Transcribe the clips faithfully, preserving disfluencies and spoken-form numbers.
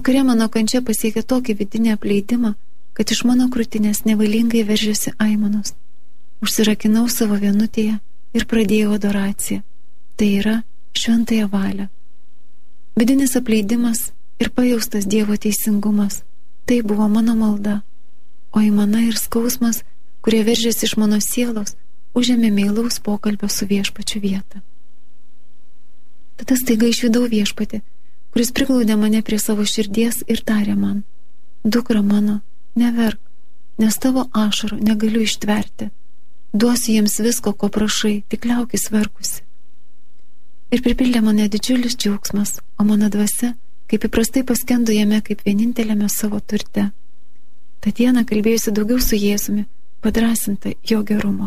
Vakare mano kančia pasiekė tokį vidinį apleidimą, kad iš mano krūtinės nevalingai veržėsi aimanos. Užsirakinau savo vienutėje ir pradėjau adoraciją. Tai yra šventąją valią. Vidinis apleidimas ir pajaustas Dievo teisingumas. Tai buvo mano malda. O aimana ir skausmas, kurie veržėsi iš mano sielos, užėmė meilaus pokalbio su viešpačiu vietą. Tada staiga išvydau viešpatį, kuris priglaudė mane prie savo širdies ir tarė man: dukra mano, neverk, nes tavo ašarų negaliu ištverti. Duosiu jiems visko, ko prašai, tik liaukis verkusi. Ir pripildė mane didžiulis džiaugsmas, o mano dvasia, kaip įprastai, paskendo jame kaip vienintelėme savo turte. Ta diena kalbėjusi daugiau su Jėzumi, padrasinta jo gerumo.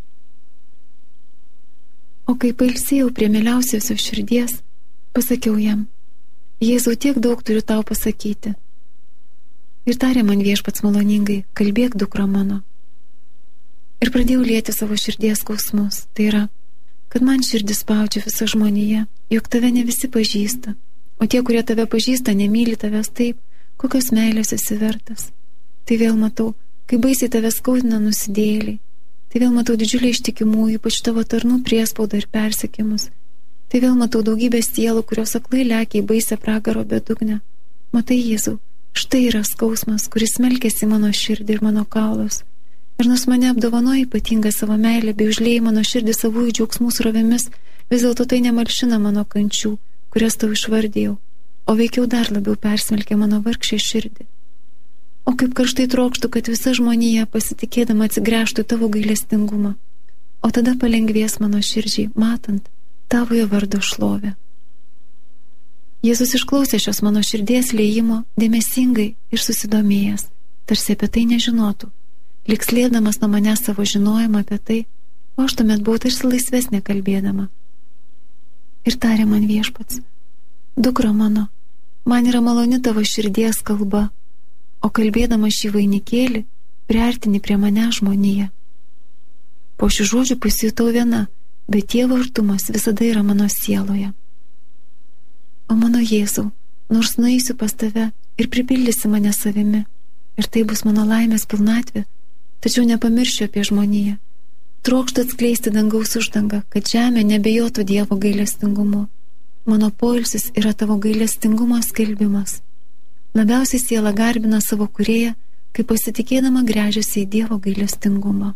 O kai pailsėjau prie mieliausiosios širdies, pasakiau jam: Jėzau, tiek daug turiu tau pasakyti. Ir tarė man viešpats maloningai: kalbėk, dukra mano. Ir pradėjau lieti savo širdies skausmus, tai yra, kad man širdis spaudžia visa žmonija, jog tave ne visi pažįsta, o tie, kurie tave pažįsta, nemyli tavęs taip, kokios meilės esi vertas. Tai vėl matau, kaip baisiai tave skaudina nusidėjėliai. Tai vėl matau didžiulį ištikimųjų, ypač tavo tarnų priespaudą ir persekimus. Tai vėl matau daugybę sielų, kurios aklai lekia į baisę pragaro bedugnę. Matai, Jėzau, štai yra skausmas, kuris smelkėsi mano širdį ir mano kaulus. Ir nors mane apdovanoja ypatingą savo meilę, bei užliejai mano širdį savųjų džiaugsmų srovėmis, vis dėlto tai nemalšina mano kančių, kurias tau išvardėjau, o veikiau dar labiau persmelkė mano vargšę širdį. O kaip karštai trokštų, kad visa žmonija pasitikėdama atsigręžtų į tavo gailestingumą, o tada palengvės mano širdžiai, matant tavojo vardo šlovę. Jėzus išklausė šios mano širdies liejimo dėmesingai ir susidomėjęs, tarsi apie tai nežinotų, lyg slėpdamas nuo manęs savo žinojimą apie tai, o aš tuomet buvau tarsi laisvesnė kalbėdama. Ir tarė man viešpats: dukra mano, man yra maloni tavo širdies kalba, o kalbėdama šį vainikėlį, priartini prie mane žmoniją. Po šių žodžių pasijutau viena, bet Dievo artumas visada yra mano sieloje. O mano Jėzau, nors nueisiu pas tave ir pripildysi mane savimi, ir tai bus mano laimės pilnatvė, tačiau nepamiršiu apie žmoniją. Trokštu atskleisti dangaus uždangą, kad žemė nebejotų Dievo gailestingumu. Mano poilsis yra tavo gailestingumo skelbimas. Labiausiai siela garbina savo kūrėją, kai pasitikėdama gręžiasi į Dievo gailestingumą.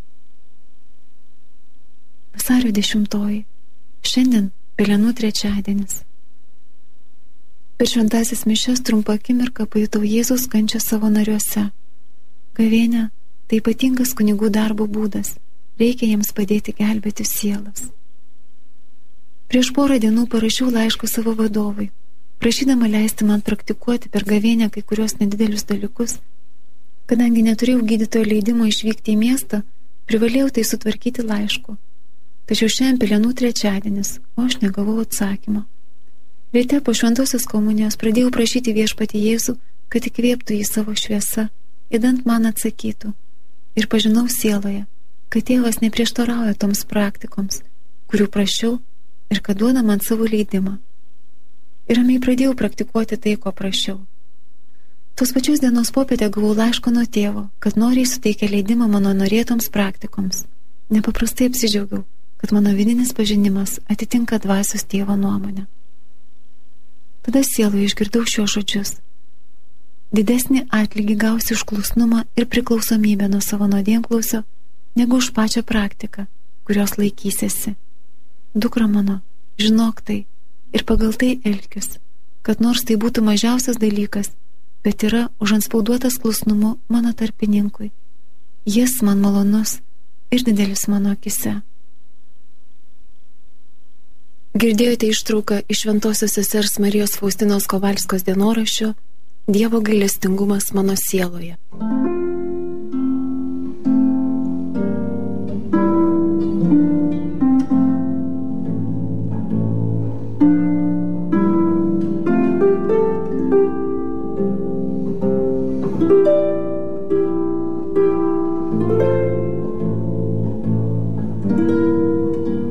Vasario dešimtoji. Šiandien Pelenų trečiadienis. Per šventasis mišias trumpą akimirką pajutau Jėzaus kančią savo nariuose. Gavėnia – tai ypatingas kunigų darbo būdas. Reikia jiems padėti gelbėti sielas. Prieš porą dienų parašiau laišką savo vadovui, prašydama leisti man praktikuoti per gavėnę kai kurios nedidelius dalykus. Kadangi neturėjau gydytojo leidimo išvykti į miestą, privalėjau tai sutvarkyti laišku. Tačiau šiandien Pelenų trečiadienis, o aš negavau atsakymo. Ryte po šventosios komunijos pradėjau prašyti viešpatį Jėzų, kad įkvėptų jį savo šviesa, idant man atsakytų. Ir pažinau sieloje, kad tėvas neprieštarauja toms praktikoms, kurių prašiau, ir kad duoda man savo leidimą. Ir ramiai pradėjau praktikuoti tai, ko prašiau. Tos pačios dienos popietę gavau laišką nuo tėvo, kad noriai suteikia leidimą mano norėtoms praktikoms. Nepaprastai apsidžiaugiau, kad mano vidinis pažinimas atitinka dvasios tėvo nuomonę. Tada sieloje išgirdau šiuos žodžius: didesnį atlygį gausi už klusnumą ir priklausomybę nuo savo nuodėmklausio, negu už pačią praktiką, kurios laikysiesi. Dukra mano, žinok tai ir pagal tai elkis, kad nors tai būtų mažiausias dalykas, bet yra užantspauduotas klusnumu mano tarpininkui. Jis man malonus ir didelis mano akise. Girdėjote ištrauką iš Šventosios sesers Marijos Faustinos Kovalskos dienoraščio Dievo gailestingumas mano sieloje.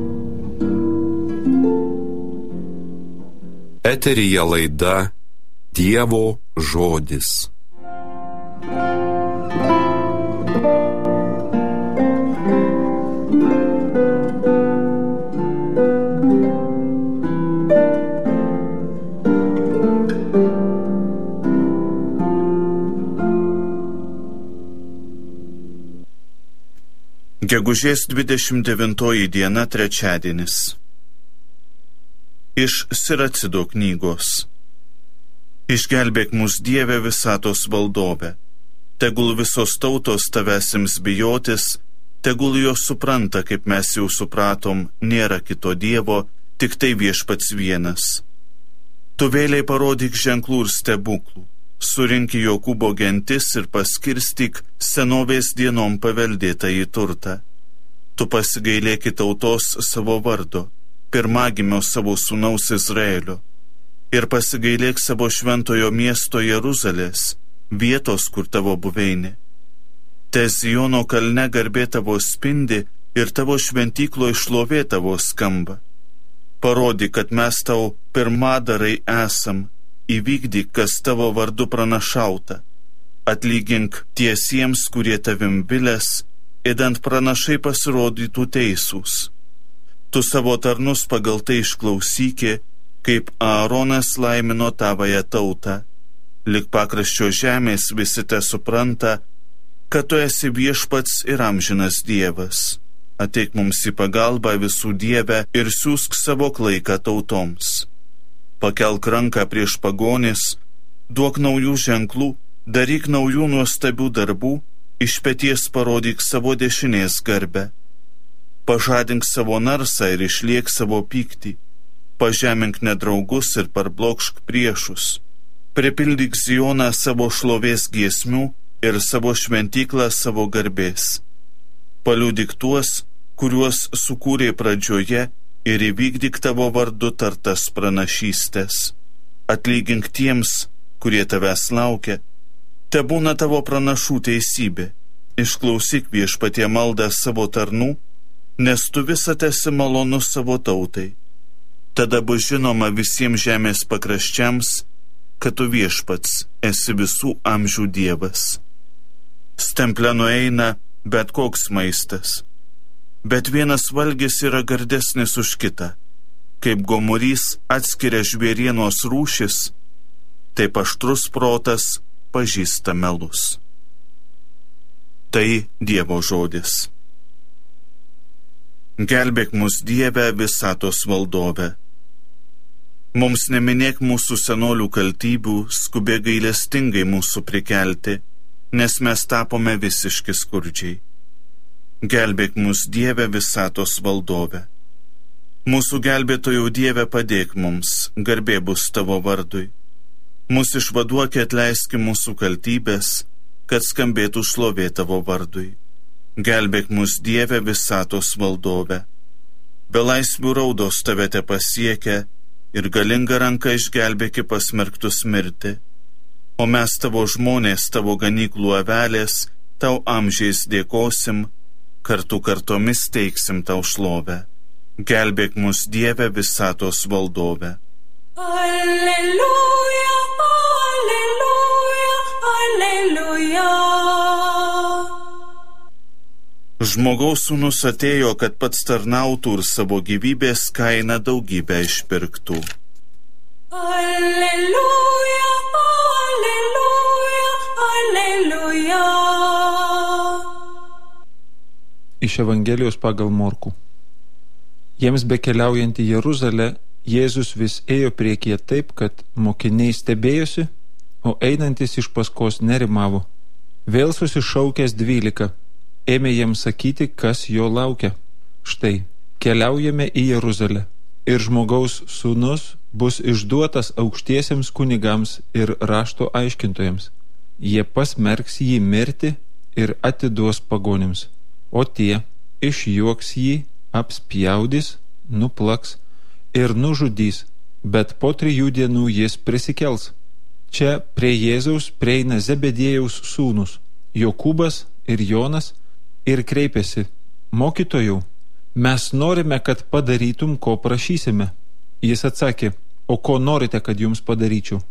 Eteryje laida Dievo žodis. Gegužės dvidešimt devintoji diena, trečiadienis. Iš Siracido knygos. Išgelbėk mus, Dieve, visatos valdove. Tegul visos tautos tavęs ims bijotis, tegul jos supranta, kaip mes jau supratom, nėra kito Dievo, tik tai Viešpats vienas. Tu vėliai parodyk ženklų ir stebuklų, surinki Jokūbo gentis ir paskirstyk senovės dienom paveldėtąjį turtą. Tu pasigailėki tautos savo vardo, pirmagimio savo sūnaus Izraelio, ir pasigailėk savo šventojo miesto Jeruzalės, vietos, kur tavo buveinė. Te Siono kalne garbė tavo spindi ir tavo šventyklo šlovė tavo skamba. Parodyk, kad mes tau pirmadarai esam, įvykdyk, kas tavo vardu pranašauta. Atlygink tiesiems, kurie tavim vilės, idant pranašai pasirodytų teisūs. Tu savo tarnus pagal tai išklausyki, kaip Aaronas laimino tavąją tautą. Lik pakraščio žemės visi te supranta, kad tu esi Viešpats ir amžinas Dievas. Ateik mums į pagalbą visų Dieve ir siųsk savo klaiką tautoms. Pakelk ranką prieš pagonis, duok naujų ženklų, daryk naujų nuostabių darbų, iš peties parodyk savo dešinės garbę. Pažadink savo narsą ir išliek savo pyktį, pažemink nedraugus ir parblokšk priešus. Pripildyk Sioną savo šlovės giesmių ir savo šventyklą savo garbės. Paliudyk tuos, kuriuos sukūrė pradžioje, ir įvykdyk tavo vardu tartas pranašystės. Atlygink tiems, kurie tavęs laukia, te būna tavo pranašų teisybė. Išklausyk Viešpatie maldą savo tarnų, nes tu visad esi malonus savo tautai. Tada bus žinoma visiems žemės pakraščiams, kad tu Viešpats esi visų amžių Dievas. Stemple nueina bet koks maistas, bet vienas valgis yra gardesnis už kitą. Kaip gomurys atskiria žvėrienos rūšis, taip aštrus protas pažįsta melus. Tai Dievo žodis. Gelbėk mus, Dieve, visatos valdove. Mums neminėk mūsų senolių kaltybių, skubėk gailestingai mūsų prikelti, nes mes tapome visiški skurdžiai. Gelbėk mus, Dieve, visatos valdove. Mūsų gelbėtojų Dieve padėk mums, garbė bus tavo vardui. Mūsų išvaduok, atleiski mūsų kaltybės, kad skambėtų šlovė tavo vardui. Gelbėk mus, Dieve, visatos valdove. Belaisvių raudos tave te pasiekia ir galinga ranka išgelbėki pasmerktus mirti. O mes tavo žmonės, tavo ganyklų avelės, tau amžiais dėkosim, kartu kartomis teiksim tau šlovę. Gelbėk mus, Dieve, visatos valdove. Alleluja, alleluja, alleluja. Žmogaus sūnus atėjo, kad pats tarnautų ir savo gyvybės kainą daugybę išpirktų. Alleluja, alleluja, alleluja. Iš Evangelijos pagal Morkų. Jiems bekeliaujant į Jeruzalę, Jėzus vis ėjo priekyje taip, kad mokiniai stebėjosi, o einantis iš paskos nerimavo. Vėl susišaukęs dvylika, ėmė jiems sakyti, kas jo laukia. Štai, keliaujame į Jeruzalę, ir žmogaus sūnus bus išduotas aukštiesiems kunigams ir rašto aiškintojams. Jie pasmerks jį mirti ir atiduos pagonims. O tie išjuoks jį, apspjaudys, nuplaks ir nužudys, bet po trijų dienų jis prisikels. Čia prie Jėzaus prieina Zebediejaus sūnus, Jokūbas ir Jonas, ir kreipėsi: Mokytojau, mes norime, kad padarytum, ko prašysime. Jis atsakė: O ko norite, kad jums padaryčiau?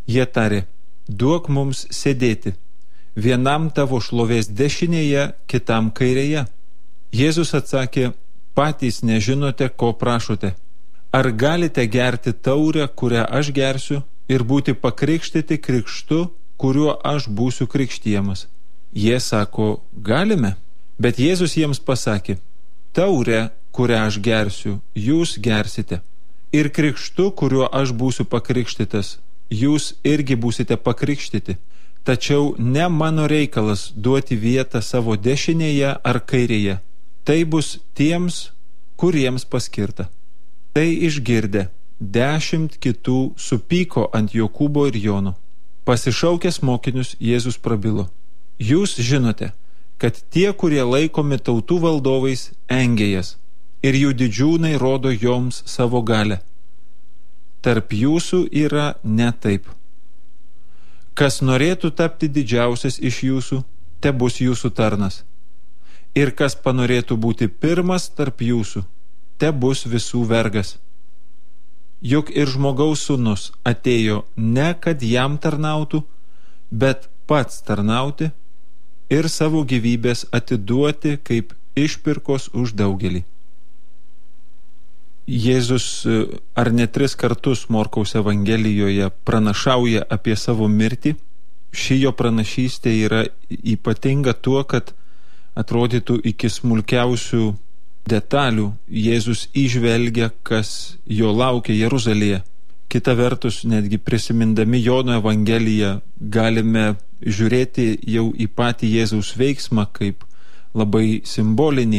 Jie tarė, duok mums sėdėti, vienam tavo šlovės dešinėje, kitam kairėje. Jėzus atsakė, patys nežinote, ko prašote. Ar galite gerti taurę, kurią aš gersiu, ir būti pakrikštyti krikštu, kuriuo aš būsiu krikštijamas? Jie sako, galime. Bet Jėzus jiems pasakė, taurę, kurią aš gersiu, jūs gersite. Ir krikštu, kuriuo aš būsiu pakrikštytas, jūs irgi būsite pakrikštyti. Tačiau ne mano reikalas duoti vietą savo dešinėje ar kairėje. Tai bus tiems, kuriems paskirta. Tai išgirdę, dešimt kitų supyko ant Jokūbo ir Jono. Pasišaukęs mokinius, Jėzus prabilo. Jūs žinote, kad tie, kurie laikomi tautų valdovais, engia jas, ir jų didžiūnai rodo joms savo galę. Tarp jūsų yra ne taip. Kas norėtų tapti didžiausias iš jūsų, te bus jūsų tarnas. Ir kas panorėtų būti pirmas tarp jūsų, te bus visų vergas. Juk ir žmogaus sūnus atėjo ne kad jam tarnautų, bet pats tarnauti ir savo gyvybės atiduoti kaip išpirkos už daugelį. Jėzus ar ne tris kartus Morkaus Evangelijoje pranašauja apie savo mirtį. Ši jo pranašystė yra ypatinga tuo, kad atrodytų iki smulkiausių detalių Jėzus įžvelgia, kas jo laukia Jeruzalėje. Kita vertus, netgi prisimindami Jono Evangeliją, galime žiūrėti jau į patį Jėzaus veiksmą kaip labai simbolinį,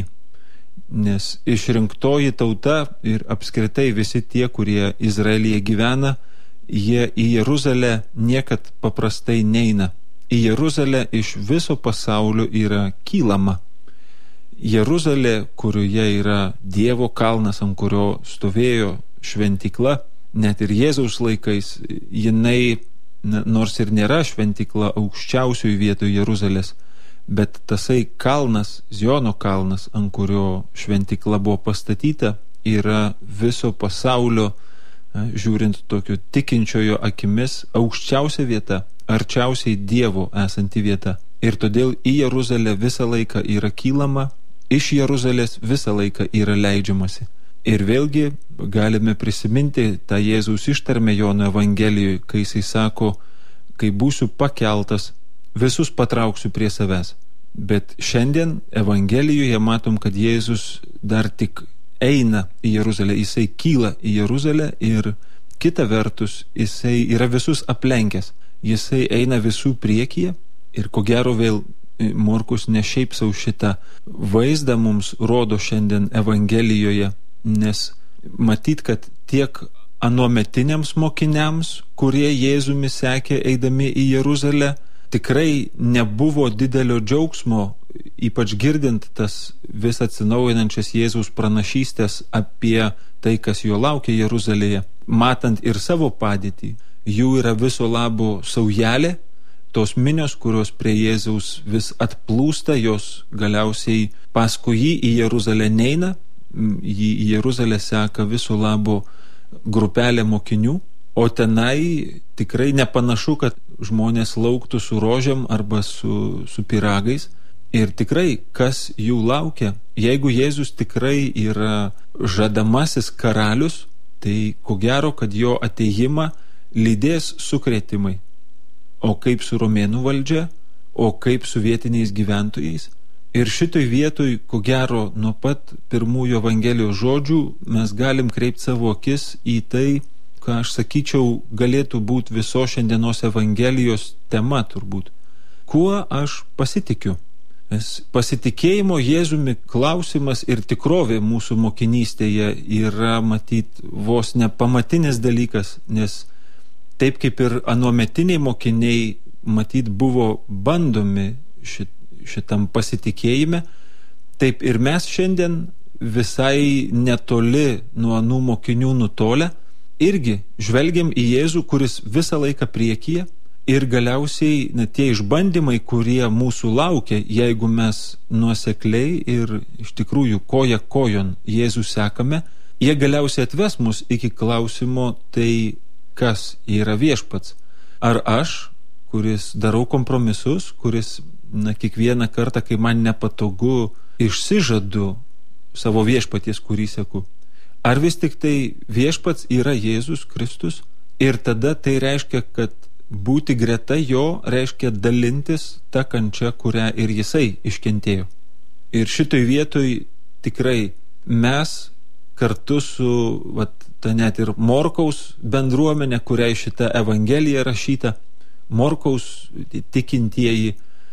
nes išrinktoji tauta ir apskritai visi tie, kurie Izraelyje gyvena, jie į Jeruzalę niekad paprastai neina. Į Jeruzalę iš viso pasaulio yra kylama. Jeruzalė, kurioje yra Dievo kalnas, ant kurio stovėjo šventykla, net ir Jėzaus laikais, jinai, nors ir nėra šventykla aukščiausioje vietoje Jeruzalės, bet tasai kalnas, Ziono kalnas, ant kurio šventykla buvo pastatyta, yra viso pasaulio, žiūrint tokio tikinčiojo akimis, aukščiausia vieta, arčiausiai Dievo esanti vieta. Ir todėl į Jeruzalę visą laiką yra kylama, iš Jeruzalės visą laiką yra leidžiamasi. Ir vėlgi galime prisiminti tą Jėzaus ištarmę Jono Evangelijoje, kai jisai sako, kai būsiu pakeltas, visus patrauksiu prie savęs. Bet šiandien Evangelijoje matom, kad Jėzus dar tik eina į Jeruzalę, jisai kyla į Jeruzalę ir kita vertus jisai yra visus aplenkęs, jisai eina visų priekyje ir ko gero vėl Morkus ne šiaip sau šitą vaizdą mums rodo šiandien Evangelijoje, nes matyt, kad tiek anuometiniams mokiniams, kurie Jėzumi sekė eidami į Jeruzalę, tikrai nebuvo didelio džiaugsmo, ypač girdint tas vis atsinaujinančias Jėzaus pranašystės apie tai, kas jo laukia Jeruzalėje, matant ir savo padėtį. Jų yra viso labo saujelė, tos minios, kurios prie Jėzaus vis atplūsta, jos galiausiai paskui jį į Jeruzalę neina, jį į Jeruzalę seka viso labo grupelė mokinių, o tenai tikrai nepanašu, kad žmonės lauktų su rožėm arba su, su pyragais. Ir tikrai, kas jų laukia, jeigu Jėzus tikrai yra žadamasis karalius, tai ko gero, kad jo ateimą lydės sukrėtimai. O kaip su romėnų valdžia, o kaip su vietiniais gyventojais. Ir šitoj vietoj, ko gero, nuo pat pirmųjų Evangelijos žodžių mes galim kreipti savo akis į tai, ką aš sakyčiau galėtų būti visos šiandienos Evangelijos tema turbūt. Kuo aš pasitikiu? Nes pasitikėjimo Jėzumi klausimas ir tikrovė mūsų mokinystėje yra matyt vos ne pamatinis dalykas, nes taip kaip ir anuometiniai mokiniai matyt buvo bandomi šit, šitam pasitikėjime, taip ir mes šiandien visai netoli nuo anų mokinių nutolę irgi žvelgiam į Jėzų, kuris visą laiką priekyje, ir galiausiai net tie išbandymai, kurie mūsų laukia, jeigu mes nuosekliai ir iš tikrųjų koja kojon Jėzų sekame, jie galiausiai atves mus iki klausimo, tai kas yra viešpats. Ar aš, kuris darau kompromisus, kuris, na, kiekvieną kartą, kai man nepatogu, išsižadu savo viešpaties, kurį seku. Ar vis tik tai viešpats yra Jėzus Kristus ir tada tai reiškia, kad būti greta jo reiškia dalintis tą kančią, kurią ir jisai iškentėjo. Ir šitoj vietoj tikrai mes kartu su vat, ta net ir Morkaus bendruomenė, kuriai šita evangelija rašyta, Morkaus tikintieji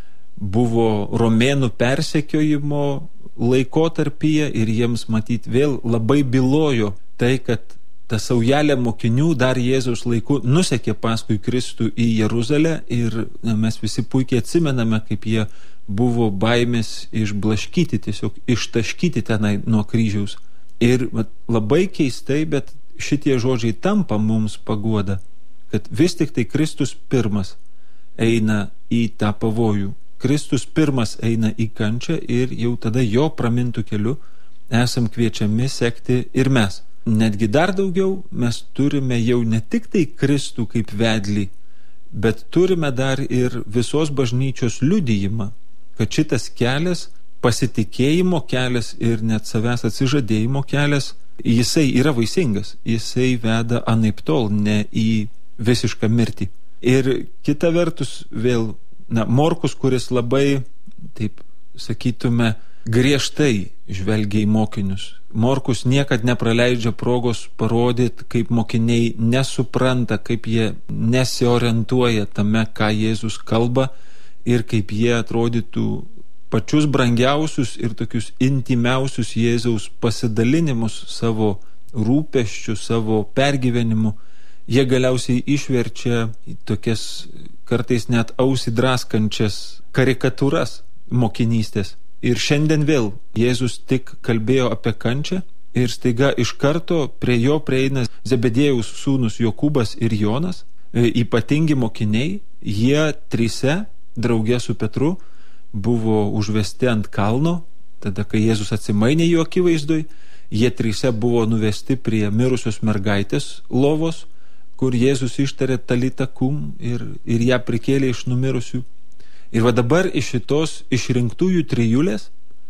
buvo romėnų persekiojimo laikotarpyje ir jiems matyt vėl labai bylojo tai, kad ta saujelė mokinių dar Jėzaus laiku nusekė paskui Kristų į Jeruzalę ir na, mes visi puikiai atsimename, kaip jie buvo baimės išblaškyti, tiesiog ištaškyti tenai nuo kryžiaus. Ir vat, labai keistai, bet šitie žodžiai tampa mums paguoda, kad vis tik tai Kristus pirmas eina į tą pavojų. Kristus pirmas eina į kančią ir jau tada jo pramintų keliu esam kviečiami sekti ir mes. Netgi dar daugiau mes turime jau ne tik tai Kristų kaip vedlį, bet turime dar ir visos bažnyčios liudijimą, kad šitas kelias, pasitikėjimo kelias ir net savęs atsižadėjimo kelias, jisai yra vaisingas, jisai veda anaiptol ne į visišką mirtį. Ir kita vertus vėl, na, Morkus, kuris labai, taip sakytume, griežtai žvelgia į mokinius. Morkus niekad nepraleidžia progos parodyti, kaip mokiniai nesupranta, kaip jie nesiorientuoja tame, ką Jėzus kalba ir kaip jie atrodytų pačius brangiausius ir tokius intimiausius Jėzaus pasidalinimus savo rūpesčių, savo pergyvenimu, jie galiausiai išverčia į tokias kartais net ausį draskančias karikatūras mokinystės. Ir šiandien vėl Jėzus tik kalbėjo apie kančią ir staiga iš karto prie jo prieina Zebediejaus sūnus Jokūbas ir Jonas, ypatingi mokiniai. Jie trise drauge su Petru buvo užvesti ant kalno, tada kai Jėzus atsimainė jų akivaizdoj. Jie trise buvo nuvesti prie mirusios mergaitės lovos, kur Jėzus ištarė talita kum ir, ir ją prikėlė iš numirusių. Ir va dabar iš šitos išrinktųjų trijulės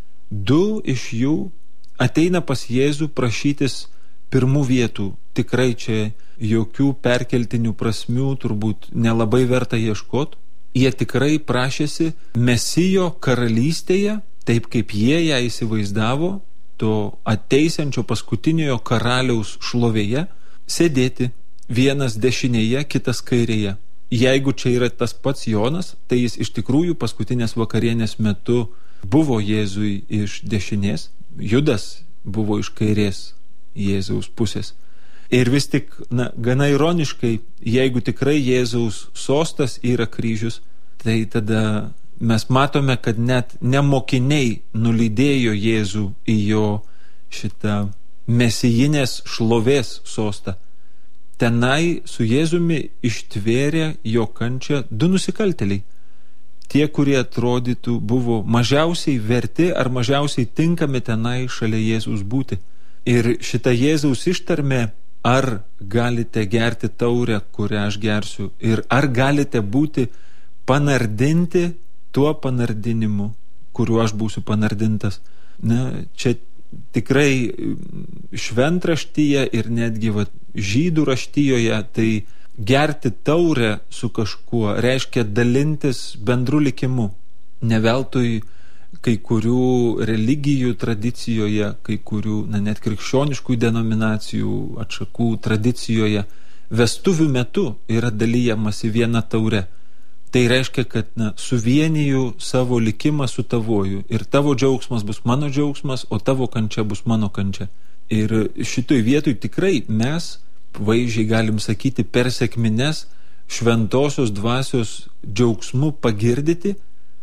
du iš jų ateina pas Jėzų prašytis pirmų vietų. Tikrai čia jokių perkeltinių prasmių turbūt nelabai verta ieškoti. Jie tikrai prašėsi Mesijo karalystėje, taip kaip jie ją įsivaizdavo, to ateisiančio paskutiniojo karaliaus šlovėje, sėdėti vienas dešinėje, kitas kairėje. Jeigu čia yra tas pats Jonas, tai jis iš tikrųjų paskutinės vakarienės metu buvo Jėzui iš dešinės, Judas buvo iš kairės Jėzaus pusės. Ir vis tik, na, gana ironiškai, jeigu tikrai Jėzaus sostas yra kryžius, tai tada mes matome, kad net nemokiniai nulydėjo Jėzų į jo šitą mesijinės šlovės sostą. Tenai su Jėzumi ištvėrė jo kančią du nusikaltėliai. Tie, kurie atrodytų buvo mažiausiai verti ar mažiausiai tinkami tenai šalia Jėzaus būti. Ir šita Jėzaus ištarmė, ar galite gerti taurę, kurią aš gersiu, ir ar galite būti panardinti tuo panardinimu, kuriuo aš būsiu panardintas. Na, čia tikrai šventraštyje ir netgi va, žydų raštijoje, tai gerti taurę su kažkuo reiškia dalintis bendru likimu. Ne veltui kai kurių religijų tradicijoje, kai kurių, na, net krikščioniškų denominacijų atšakų tradicijoje vestuvių metu yra dalyjamasi viena taure. Tai reiškia, kad na, suvieniju savo likimą su tavoju ir tavo džiaugsmas bus mano džiaugsmas, o tavo kančia bus mano kančia. Ir šitoj vietoj tikrai mes vaizdžiai galim sakyti per sekmines šventosios dvasios džiaugsmu pagirdyti,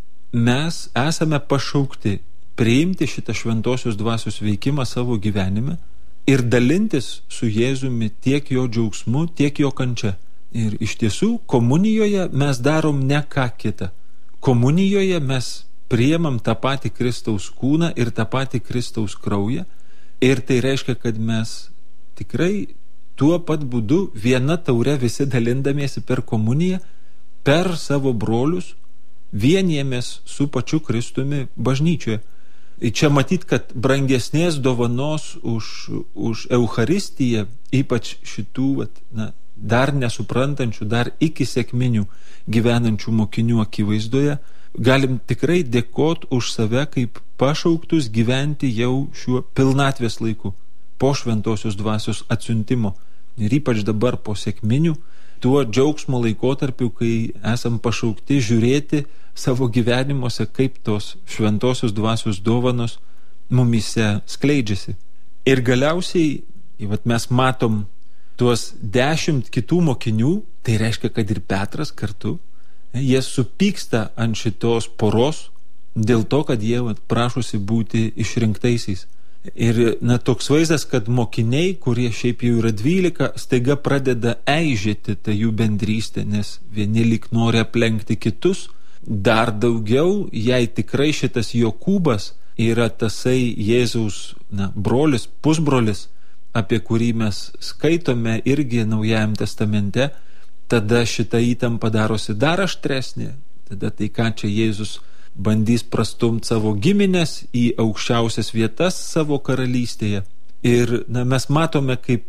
mes esame pašaukti priimti šitą šventosios dvasios veikimą savo gyvenime ir dalintis su Jėzumi tiek jo džiaugsmu, tiek jo kančia. Ir iš tiesų komunijoje mes darom ne ką kitą. Komunijoje mes priimam tą patį Kristaus kūną ir tą patį Kristaus kraują. Ir tai reiškia, kad mes tikrai tuo pat būdu viena taure visi dalindamiesi per komuniją, per savo brolius, vienijamės su pačiu Kristumi bažnyčioje. Čia matyt, kad brangesnės dovanos už, už Eucharistiją, ypač šitų na, dar nesuprantančių, dar iki sekminių gyvenančių mokinių akivaizdoje, galim tikrai dėkoti už save kaip pašauktus gyventi jau šiuo pilnatvės laiku, po šventosios dvasios atsiuntimo. Ir ypač dabar po sekminių, tuo džiaugsmo laikotarpiu, kai esam pašaukti žiūrėti savo gyvenimuose, kaip tos šventosios dvasios dovanos mumise skleidžiasi. Ir galiausiai, vat mes matom tuos dešimt kitų mokinių, tai reiškia, kad ir Petras kartu, jie supyksta ant šitos poros dėl to, kad jie vat, prašosi būti išrinktaisiais. Ir na, toks vaizdas, kad mokiniai, kurie šiaip jau yra dvylika, staiga pradeda eižėti tą jų bendrystę, nes vieni lyg nori aplenkti kitus. Dar daugiau, jei tikrai šitas Jokūbas yra tasai Jėzaus na, brolis, pusbrolis, apie kurį mes skaitome irgi Naujajam testamente, tada šita įtampa darosi dar aštresnė. Tada tai ką čia Jėzus bandys prastumti savo giminės į aukščiausias vietas savo karalystėje. Ir na, mes matome, kaip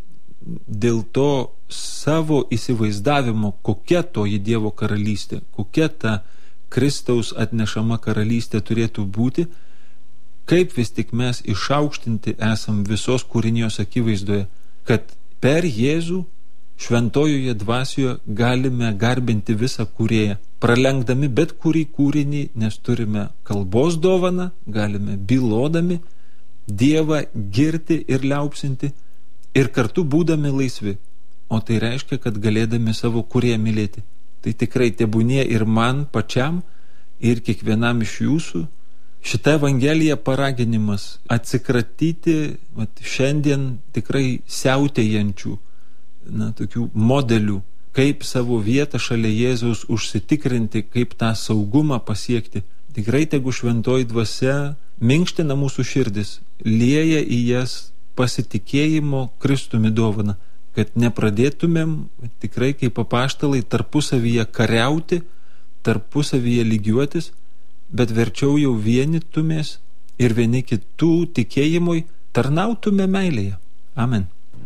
dėl to savo įsivaizdavimo, kokia toji Dievo karalystė, kokia ta Kristaus atnešama karalystė turėtų būti, kaip vis tik mes išaukštinti esam visos kūrinijos akivaizdoje, kad per Jėzų šventojoje dvasioje galime garbinti visą kūrėją, pralenkdami bet kurį kūrinį, nes turime kalbos dovaną, galime bylodami Dievą girti ir liaupsinti ir kartu būdami laisvi, o tai reiškia, kad galėdami savo kūrėją mylėti. Tai tikrai tebūnie ir man pačiam, ir kiekvienam iš jūsų šita Evangelija paraginimas atsikratyti vat, šiandien tikrai siautėjančių na, tokių modelių, kaip savo vietą šalia Jėzaus užsitikrinti, kaip tą saugumą pasiekti. Tikrai tegu šventoji dvasia minkština mūsų širdis, lieja į jas pasitikėjimo Kristumi dovaną, kad nepradėtumėm tikrai kaip apaštalai tarpusavyje kariauti, tarpusavyje lygiuotis, bet verčiau jau vienytumės ir vieni kitų tikėjimui tarnautume meilėje. Amen.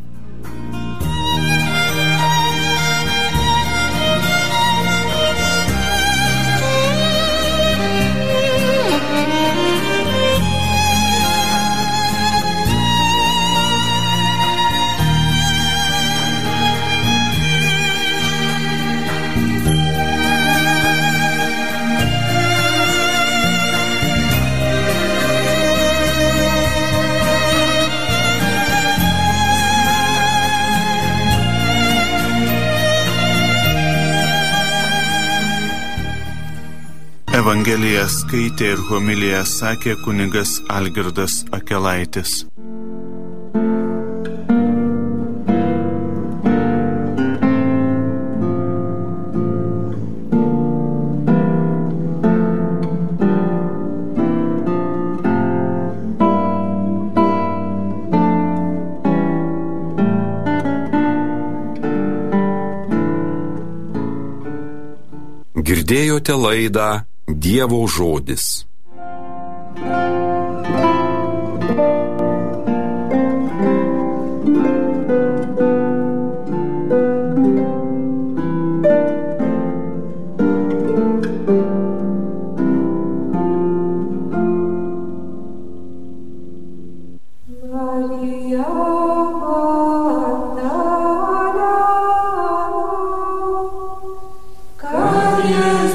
Evangeliją skaitė ir homiliją sakė kunigas Algirdas Akelaitis. Girdėjote laidą Dievo žodis. Maria,